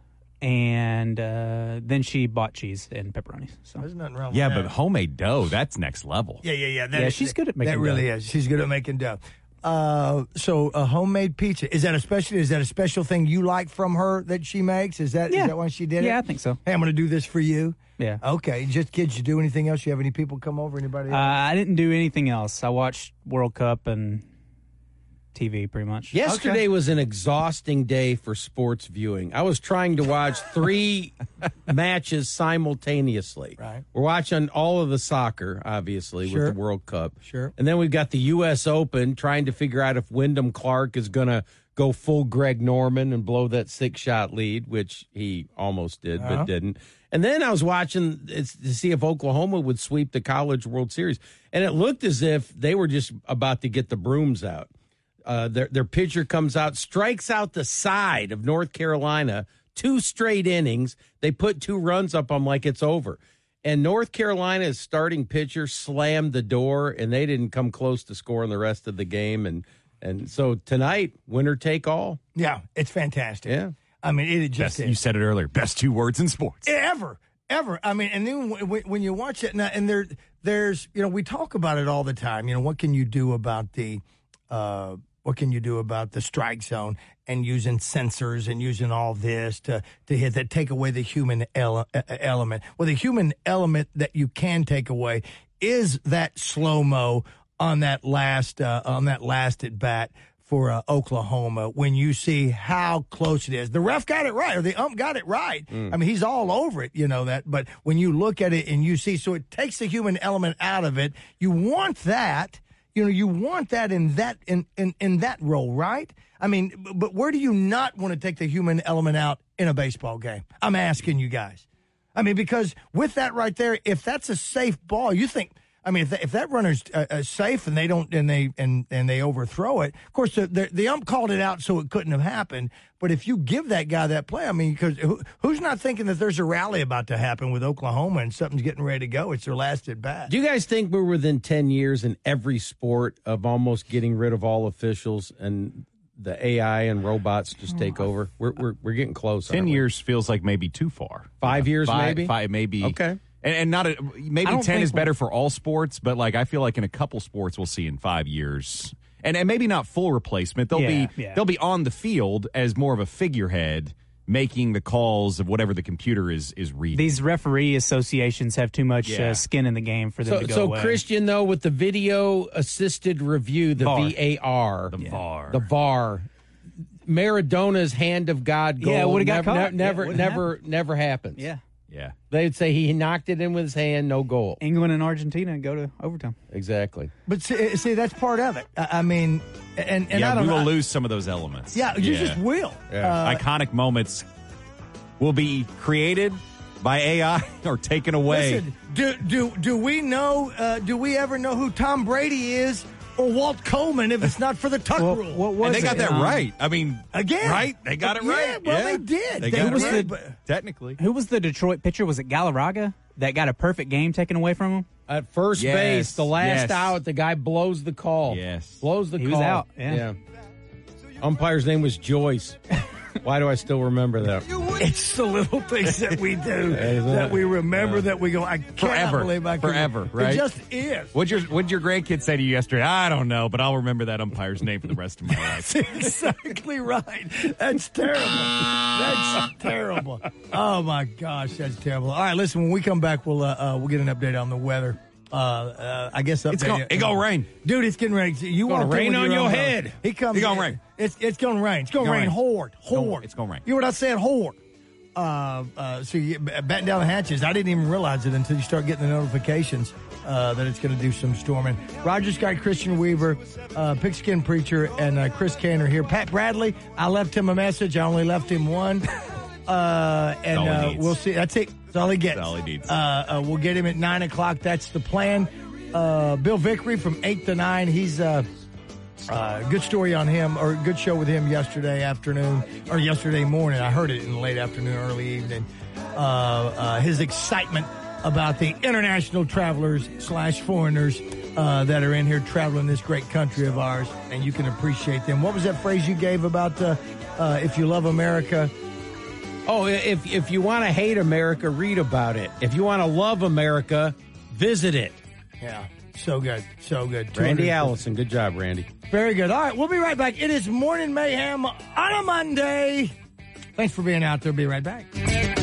and uh, then she bought cheese and pepperonis. So fine. There's nothing wrong Yeah, with but that. homemade dough, that's next level. Yeah, yeah, yeah. That Yeah, is- she's good at making That really dough. is. She's good at making dough. Uh, so a homemade pizza, is that a special? Is that a special thing you like from her that she makes? Is that Yeah. is that why she did it? Yeah, I think so. Hey, I'm going to do this for you. Yeah. Okay. Just kids. You do anything else? You have any people come over? Anybody? Uh, Else? I didn't do anything else. I watched World Cup and T V pretty much. Yesterday was an exhausting day for sports viewing. I was trying to watch three matches simultaneously. Right. We're watching all of the soccer, obviously, Sure. with the World Cup. Sure. And then we've got the U S Open, trying to figure out if Wyndham Clark is going to go full Greg Norman and blow that six-shot lead, which he almost did, Uh-huh. but didn't. And then I was watching it's, to see if Oklahoma would sweep the College World Series. And it looked as if they were just about to get the brooms out. Uh, their their pitcher comes out, strikes out the side of North Carolina, two straight innings. They put two runs up on like it's over. And North Carolina's starting pitcher slammed the door, and they didn't come close to scoring the rest of the game. And and so tonight, winner take all. Yeah, it's fantastic. Yeah. I mean, it just Best, is. you said it earlier. Best two words in sports. Ever, ever. I mean, and then when, when you watch it, now, and there, there's, you know, we talk about it all the time. You know, what can you do about the, uh, what can you do about the strike zone and using sensors and using all this to to hit that, take away the human ele- element? Well, the human element that you can take away is that slow mo on that last uh, on that last at bat for uh, Oklahoma, when you see how close it is. The ref got it right, or the ump got it right. Mm. I mean, he's all over it, you know that. But when you look at it and you see, so it takes the human element out of it. You want that, you know, you want that in that in in, in that role, right? I mean, b- but where do you not want to take the human element out in a baseball game? I'm asking you guys. I mean, because with that right there, if that's a safe ball, you think. I mean, if that, if that runner's uh, uh, safe and they don't and they and, and they overthrow it, of course the, the the ump called it out, so it couldn't have happened. But if you give that guy that play, I mean, because who, who's not thinking that there's a rally about to happen with Oklahoma and something's getting ready to go? It's their last at bat. Do you guys think we're within ten years in every sport of almost getting rid of all officials and the A I and robots just take over? We're we're, we're getting close. Ten aren't we? years feels like maybe too far. Five years, five, maybe? Five, maybe. Okay. And, and not a, I maybe don't ten think is we'll- better for all sports, but like I feel like in a couple sports we'll see in five years, and and maybe not full replacement. They'll Yeah, be yeah. they'll be on the field as more of a figurehead, making the calls of whatever the computer is is reading. These referee associations have too much Yeah. uh, skin in the game for them So, to go so away. Christian, though, with the video assisted review, the V A R. V A R, the V A R. the V A R, Maradona's hand of God goal, Yeah, would've got never, caught. ne- Yeah, never, wouldn't never, never happens. yeah. yeah. They'd say he knocked it in with his hand, no goal. England and Argentina go to overtime. Exactly. But see, see, that's part of it. I, I mean, and and yeah, I don't we will know. lose some of those elements. Yeah, you just will. Yeah. Uh, Iconic moments will be created by A I or taken away Listen, do do do we know? Uh, do we ever know who Tom Brady is or Walt Coleman if it's not for the tuck well, rule? What was and they got it? that um, right. I mean, again, right? They got it yeah, right. Well, yeah. they did. They, they got was it right. The, technically. Who was the Detroit pitcher? Was it Galarraga that got a perfect game taken away from him? At first yes. base, the last yes. out, the guy blows the call. Yes. Blows the he call. He was out. Yeah. yeah. Umpire's name was Joyce. Why do I still remember that? It's the little things that we do that we remember yeah. that we go, I can't forever, believe I can. Forever, right? It just is. What'd your, what'd your grandkids say to you yesterday? I don't know, but I'll remember that umpire's name for the rest of my life. That's exactly right. That's terrible. That's terrible. Oh, my gosh, that's terrible. All right, listen, when we come back, we'll, uh, uh, we'll get an update on the weather. Uh, uh, I guess update. It's gonna, it gonna rain, dude. It's getting ready. You want to rain on your, your head? House. He comes. It's gonna rain. It's it's gonna rain. It's gonna, gonna rain. rain. Horde, horde. It's gonna rain. You know what I said? Horde. Uh, uh, so you batten down the hatches. I didn't even realize it until you start getting the notifications uh, that it's going to do some storming. Roger Scott, Christian Weaver, uh, Pigskin Preacher, and uh, Chris Kane are here. Pat Bradley, I left him a message. I only left him one. Uh, and uh, we'll see. That's it. That's all he gets. That's all he needs. Uh, uh, we'll get him at nine o'clock. That's the plan. Uh, Bill Vickery from eight to nine. He's uh, uh, good story on him, or good show with him yesterday afternoon or yesterday morning. I heard it in the late afternoon, early evening. Uh, uh, his excitement about the international travelers slash foreigners uh, that are in here traveling this great country of ours, and you can appreciate them. What was that phrase you gave about uh, uh, if you love America? Oh, if if you want to hate America, read about it. If you want to love America, visit it. Yeah, so good, so good. Randy Allison, good job, Randy. Very good. All right, we'll be right back. It is Morning Mayhem on a Monday. Thanks for being out there. Be right back.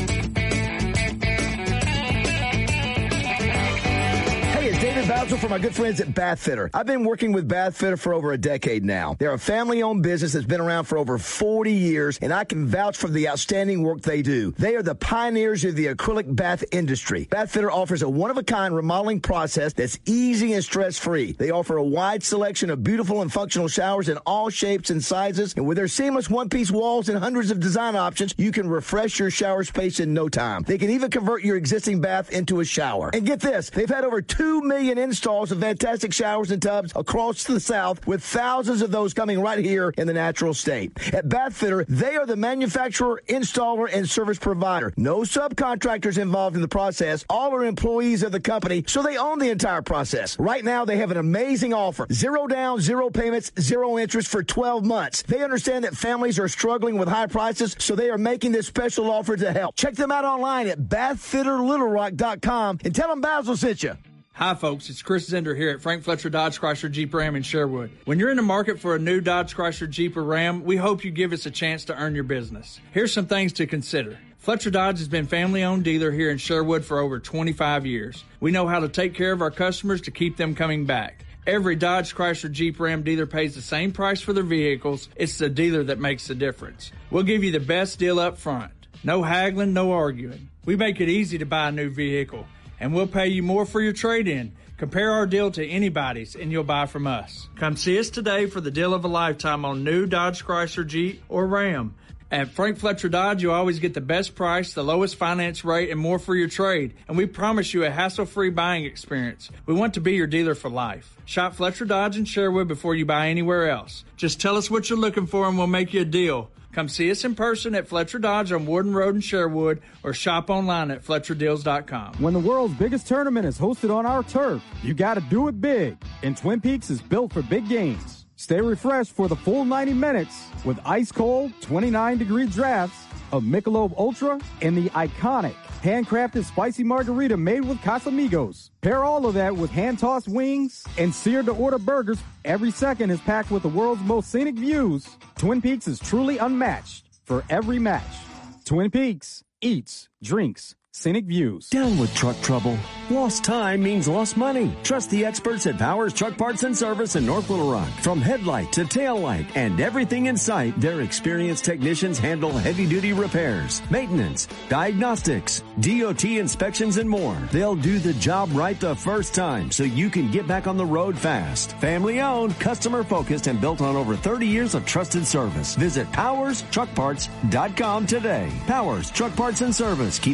David Boucher for my good friends at Bath Fitter. I've been working with Bath Fitter for over a decade now. They're a family-owned business that's been around for over forty years, and I can vouch for the outstanding work they do. They are the pioneers of the acrylic bath industry. Bath Fitter offers a one-of-a-kind remodeling process that's easy and stress-free. They offer a wide selection of beautiful and functional showers in all shapes and sizes, and with their seamless one-piece walls and hundreds of design options, you can refresh your shower space in no time. They can even convert your existing bath into a shower. And get this, they've had over two million installs of fantastic showers and tubs across the South, with thousands of those coming right here in the natural state. At Bath Fitter, they are the manufacturer, installer, and service provider. No subcontractors involved in the process. All are employees of the company, so they own the entire process. Right now, they have an amazing offer. Zero down, zero payments, zero interest for twelve months. They understand that families are struggling with high prices, so they are making this special offer to help. Check them out online at bath fitter little rock dot com and tell them Basil sent you. Hi, folks. It's Chris Zender here at Frank Fletcher Dodge Chrysler Jeep Ram in Sherwood. When you're in the market for a new Dodge Chrysler Jeep or Ram, we hope you give us a chance to earn your business. Here's some things to consider. Fletcher Dodge has been family-owned dealer here in Sherwood for over twenty-five years. We know how to take care of our customers to keep them coming back. Every Dodge Chrysler Jeep Ram dealer pays the same price for their vehicles. It's the dealer that makes the difference. We'll give you the best deal up front. No haggling, no arguing. We make it easy to buy a new vehicle, and we'll pay you more for your trade-in. Compare our deal to anybody's, and you'll buy from us. Come see us today for the deal of a lifetime on new Dodge Chrysler Jeep or Ram. At Frank Fletcher Dodge, you always get the best price, the lowest finance rate, and more for your trade. And we promise you a hassle-free buying experience. We want to be your dealer for life. Shop Fletcher Dodge in Sherwood before you buy anywhere else. Just tell us what you're looking for, and we'll make you a deal. Come see us in person at Fletcher Dodge on Warden Road in Sherwood, or shop online at fletcher deals dot com. When the world's biggest tournament is hosted on our turf, you got to do it big. And Twin Peaks is built for big games. Stay refreshed for the full ninety minutes with ice-cold twenty-nine degree drafts of Michelob Ultra and the iconic handcrafted spicy margarita made with Casamigos. Pair all of that with hand-tossed wings and seared-to-order burgers. Every second is packed with the world's most scenic views. Twin Peaks is truly unmatched for every match. Twin Peaks eats, drinks, scenic views. Down with truck trouble. Lost time means lost money. Trust the experts at Powers Truck Parts and Service in North Little Rock. From headlight to tail light and everything in sight, their experienced technicians handle heavy-duty repairs, maintenance, diagnostics, D O T inspections, and more. They'll do the job right the first time so you can get back on the road fast. Family-owned, customer-focused, and built on over thirty years of trusted service. Visit powers truck parts dot com today. Powers Truck Parts and Service, keeping your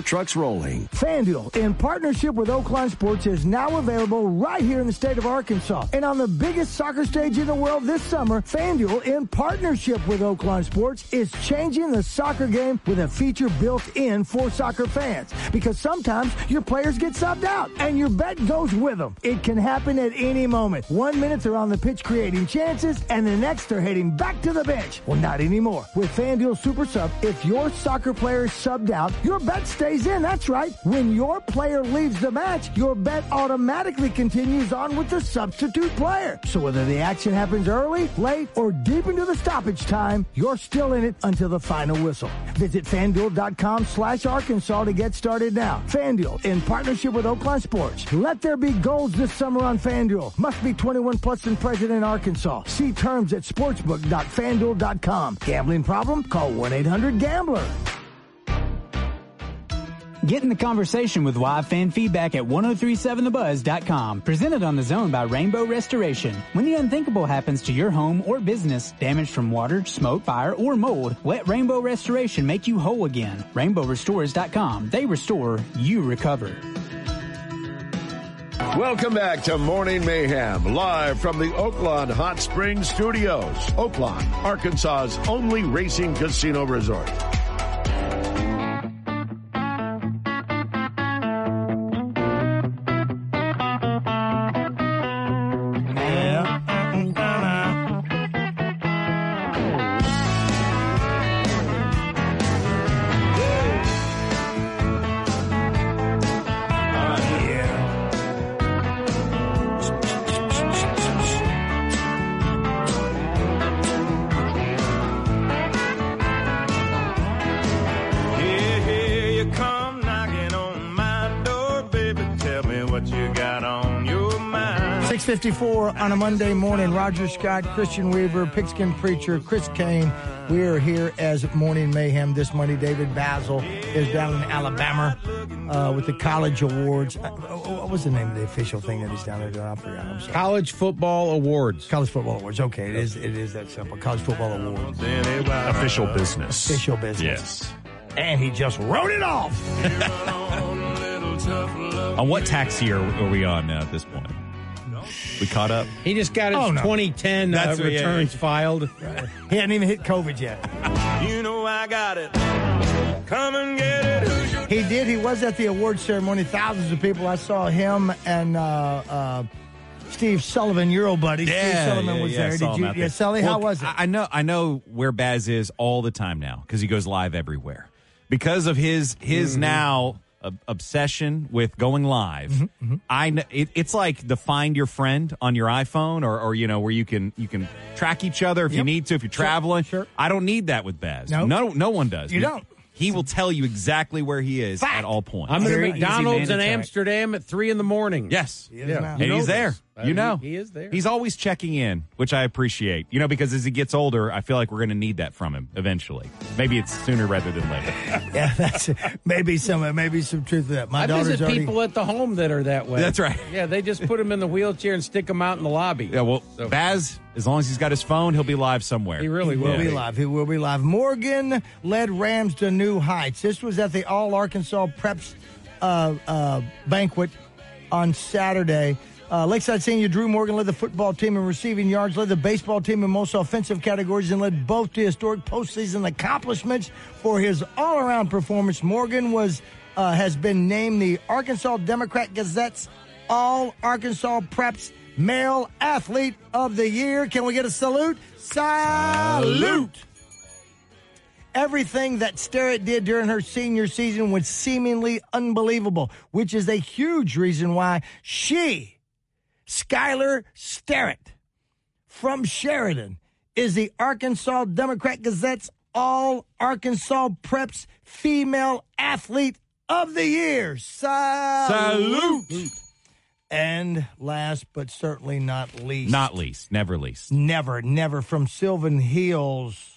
trucks rolling. FanDuel, in partnership with Oakland Sports, is now available right here in the state of Arkansas. And on the biggest soccer stage in the world this summer, FanDuel, in partnership with Oakland Sports, is changing the soccer game with a feature built in for soccer fans. Because sometimes your players get subbed out, and your bet goes with them. It can happen at any moment. One minute they're on the pitch creating chances, and the next they're heading back to the bench. Well, not anymore. With FanDuel Super Sub, if your soccer player is subbed out, your bet stays in. That's right. When your player leaves the match, your bet automatically continues on with the substitute player. So whether the action happens early, late, or deep into the stoppage time, you're still in it until the final whistle. Visit FanDuel.com slash Arkansas to get started now. FanDuel, in partnership with Oakland Sports. Let there be goals this summer on FanDuel. Must be twenty-one plus and present in Arkansas. See terms at sportsbook dot fan duel dot com. Gambling problem? Call one eight hundred gambler. Get in the conversation with live fan feedback at ten thirty-seven the buzz dot com. Presented on the Zone by Rainbow Restoration. When the unthinkable happens to your home or business, damage from water, smoke, fire, or mold, let Rainbow Restoration make you whole again. rainbow restores dot com. They restore, you recover. Welcome back to Morning Mayhem, live from the Oaklawn Hot Springs Studios. Oaklawn, Arkansas's only racing casino resort. fifty-four on a Monday morning. Roger Scott, Christian Weaver, Pigskin Preacher, Chris Kane. We are here as Morning Mayhem this Monday. David Basil is down in Alabama uh, with the College Awards. Uh, what was the name of the official thing that he's down there doing? I forgot. I'm sorry. College Football Awards. College Football Awards. Okay, it is. It is that simple. College Football Awards. Official business. Official business. Yes. And he just wrote it off. On what tax year are we on now at this point? We caught up. He just got his Oh, no. twenty ten uh, That's what- yeah, returns yeah. filed. He hadn't even hit COVID yet. You know I got it. Come and get it. Who's your He did. He was at the award ceremony. Thousands of people. I saw him and uh, uh, Steve Sullivan, your old buddy. Steve Sullivan yeah, was yeah, there. I saw Did him you? out Yeah, there. Sully, how Well, was it? I I know, I know where Baz is all the time now because he goes live everywhere because of his his Mm-hmm. now uh, obsession with going live. Mm-hmm, I kn- it, it's like the Find Your Friend on your iPhone, or or you know where you can you can track each other if you Yep. need to if you're Sure, traveling. sure. I don't need that with Baz. No. no, no one does. You don't. He will tell you exactly where he is Fact. at all points. I'm at Very easy McDonald's in mandatory. Amsterdam at three in the morning. Yes. He is now. And You know he's there. this. Uh, You know. he- he is there. He's always checking in, which I appreciate. You know, because as he gets older, I feel like we're going to need that from him eventually. Maybe it's sooner rather than later. Yeah, that's maybe some maybe some truth to that. My I daughter's visit already. people at the home that are that way. That's right. Yeah, they just put him in the wheelchair and stick him out in the lobby. Yeah, well, So- Baz, as long as he's got his phone, he'll be live somewhere. He really He will. will be live. He will be live. Morgan led Rams to new heights. This was at the All Arkansas Preps uh, uh, banquet on Saturday. Uh, Lakeside Senior Drew Morgan led the football team in receiving yards, led the baseball team in most offensive categories, and led both to historic postseason accomplishments for his all-around performance. Morgan was uh, has been named the Arkansas Democrat Gazette's All Arkansas Preps Male Athlete of the Year. Can we get a salute? Salute! Everything that Sterrett did during her senior season was seemingly unbelievable, which is a huge reason why she, Skylar Sterrett, from Sheridan, is the Arkansas Democrat Gazette's All Arkansas Preps Female Athlete of the Year. Salute! Salute! And last but certainly not least. Not least. Never least. Never, never from Sylvan Hills.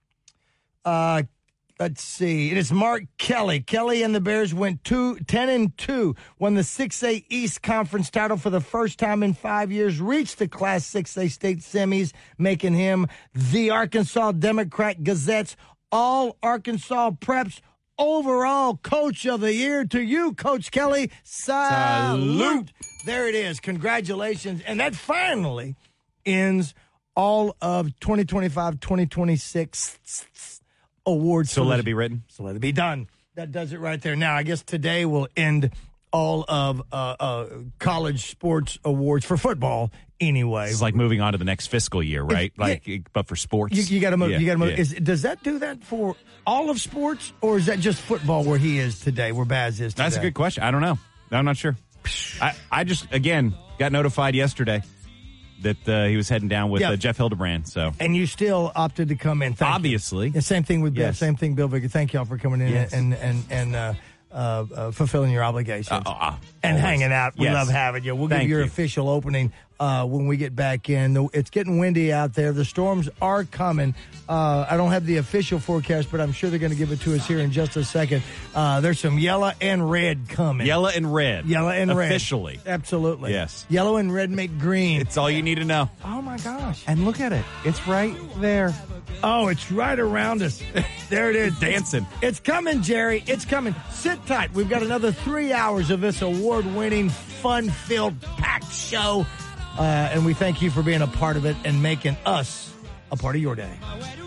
Uh, let's see. It is Mark Kelly. Kelly and the Bears went two, ten and two, won the six A East Conference title for the first time in five years, reached the Class six A state semis, making him the Arkansas Democrat Gazette's All Arkansas Preps overall Coach of the Year to you, Coach Kelly. Salute. Salute. There it is. Congratulations. And that finally ends all of twenty twenty-five twenty twenty-six awards. So let it be written? So let it be done. That does it right there. Now, I guess today will end all of uh, uh, college sports awards for football anyway. It's like moving on to the next fiscal year, right? If, like, yeah, but for sports? You, you got to move. Yeah, you got to move. yeah. Is, does that do that for all of sports, or is that just football where he is today, where Baz is today? That's a good question. I don't know. I'm not sure. I, I just, again, got notified yesterday that uh, he was heading down with Yeah. uh, Jeff Hildebrand. So, And you still opted to come in. Thank obviously. You. The same thing with Bill. Yes. Same thing, Bill Vickers. Thank y'all for coming in Yes. and and and uh, uh, uh, fulfilling your obligations Uh, uh, and always. hanging out. We Yes. love having you. We'll give Thank you your you. official opening uh, when we get back in. The- It's getting windy out there. The storms are coming. Uh, I don't have the official forecast, but I'm sure they're going to give it to us here in just a second. Uh, there's some yellow and red coming. Yellow and red. Yellow and red. Officially. Absolutely. Yes. Yellow and red make green. It's all you need to know. Oh, my gosh. And look at it. It's right there. Oh, it's right around us. There it is. Dancing. It's coming, Jerry. It's coming. Sit tight. We've got another three hours of this award-winning, fun-filled, packed show. Uh, and we thank you for being a part of it and making us a part of your day.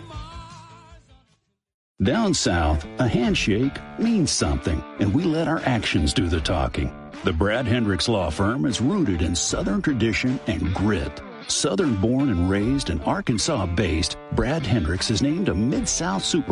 Down south, a handshake means something, and we let our actions do the talking. The Brad Hendricks Law Firm is rooted in Southern tradition and grit. Southern born and raised and Arkansas based, Brad Hendricks is named a Mid-South Super